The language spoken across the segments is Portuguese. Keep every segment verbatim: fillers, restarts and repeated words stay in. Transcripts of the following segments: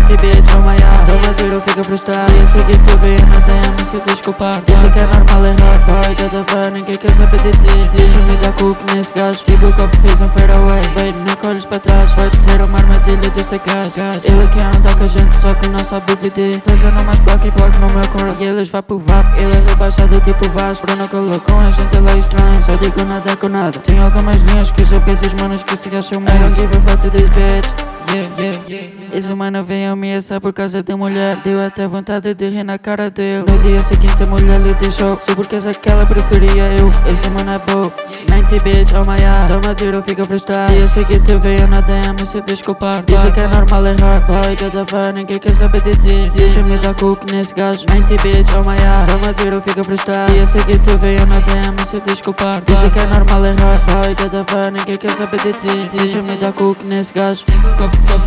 ninety bitch, oh my god. Toma tiro, fica frustrado. E a seguir tu veio na D M se desculpar. Diz que é normal errar, boy, cada vez ninguém quer saber de ti. Deixa-me dar cook nesse gajo. Tipo o copo fez um fairway. Baby, não colhes para trás. Vai dizer uma armadilha do seu gajo. Ele aqui anda com a gente, só que não sabe de ti. Fazendo mais block e block no meu coro. E eles vão pro vapo, ele é rebaixado tipo Vasco. Bruno colou com a gente, ele é estranho. Só digo nada com nada. Tem algumas linhas que eu penso, manos que se gastam muito. I don't give a fuck to this bitch. Yeah, yeah, yeah. Esse mano veio ameaçar por causa de mulher. Deu até vontade de rir na cara dele. No dia seguinte a mulher lhe deixou. Só por causa que ela preferia eu. Esse mano é bom. ninety bitch, oh my god. Toma tiro, fica frustrado. Dia seguinte veio na D M se desculpar. Diz que é normal errar. Boy, cada vez ninguém quer saber de ti. Deixa-me dar cook nesse gajo. ninety bitch, oh my god. Toma tiro, fica frustrado. Dia seguinte veio na D M se desculpar. Diz que é normal errar. Boy, cada vez ninguém quer saber de ti. Deixa-me dar cook nesse gajo. Cop, cop,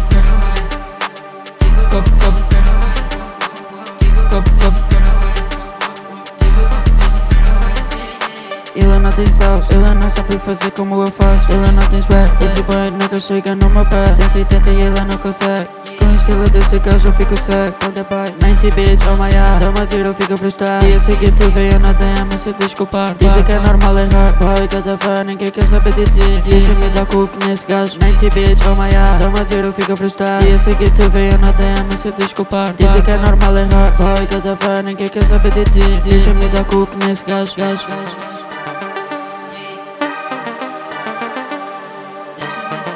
cop, cop, cop, cop. Ele não tem sauce, ele não sabe fazer como eu faço. Ele não tem swag, esse boy nunca chega no meu pé. Tenta e tenta e ele não consegue. Com o estilo desse gajo eu fico cego. Quando boy, ninety bitch, oh my god. Toma tiro, fica frustrado. E a seguinte veio na D M se desculpar. Diz que é normal errar. Boy, cada vez ninguém quer saber de ti. Deixa-me dar cook nesse gajo. ninety bitch, oh my god. Toma tiro, fica frustrado. E a seguinte veio na D M se desculpar. Diz que é normal errar. Boy, cada vez ninguém quer saber de ti. Deixa-me dar cook nesse gajo, gajo, gajo. Deixa-me